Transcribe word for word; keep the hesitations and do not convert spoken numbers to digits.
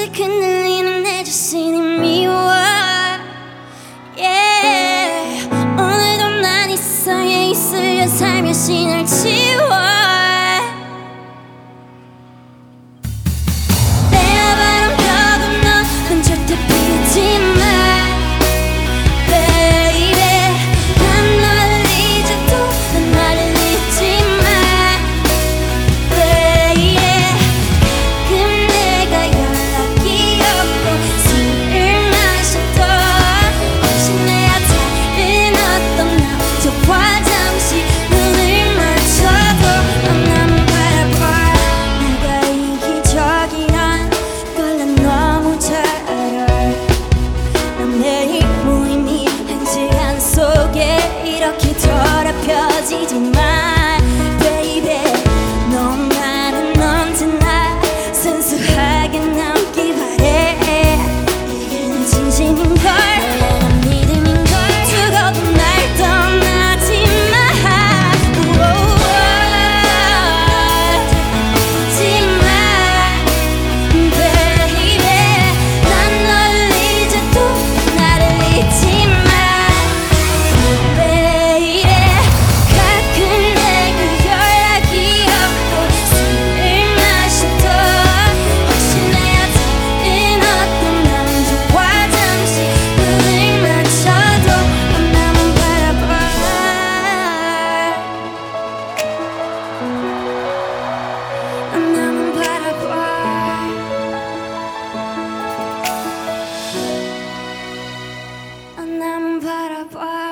조금씩 흔들리는 내 자신이 미워. yeah. 오늘도 난 이 세상에 있으려 살며시 날 지워. 내가 바람펴도 넌 절대 피우지 마. Baby 난 널 잊어도 난 나를 잊지 마. Baby 가끔 내가 연락이 없고 술을 마셔도 혹시 내가 다른 어떤 남자와 잠시 눈을 맞춰도 넌 나만 바라봐. 내가 이기적이란 걸 난 너무 잘 알아. 난 매일 무의미 한 시간 속에 이렇게 더럽혀지지만 Baby 너만은 언제나 순수하게 남길 바래. 이게 내 진심인걸 난 믿음인걸. 죽어도 날 떠나지 마. 잊지 마. Baby 난 널 잊어도 나를 잊지 마. Baby 가끔 내가 연락이 없고 술을 마셔도 혹시 내가 다른 어떤 남자와 잠시 눈을 맞춰도 넌 나만 바라봐. 넌 나만 바라봐. 넌 나만 바라봐.